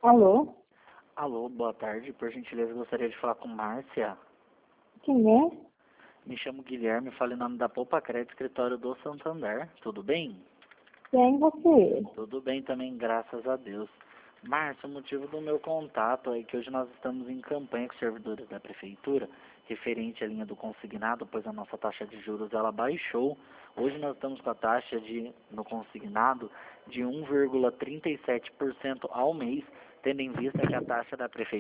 Alô? Alô, boa tarde. Por gentileza, gostaria de falar com Márcia. Quem é? Me chamo Guilherme, falo em nome da Poupa Crédito, escritório do Santander. Tudo bem? Quem é você? Tudo bem também, graças a Deus. Márcia, o motivo do meu contato é que hoje nós estamos em campanha com os servidores da Prefeitura, referente à linha do consignado, pois a nossa taxa de juros ela baixou. Hoje nós estamos com a taxa no consignado de 1,37% ao mês, tendo em vista que a taxa da Prefeitura